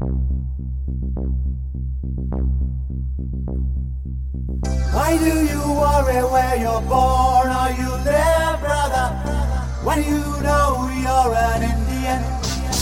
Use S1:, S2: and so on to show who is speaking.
S1: Why do you worry where you're born or you live, brother, when you know you're an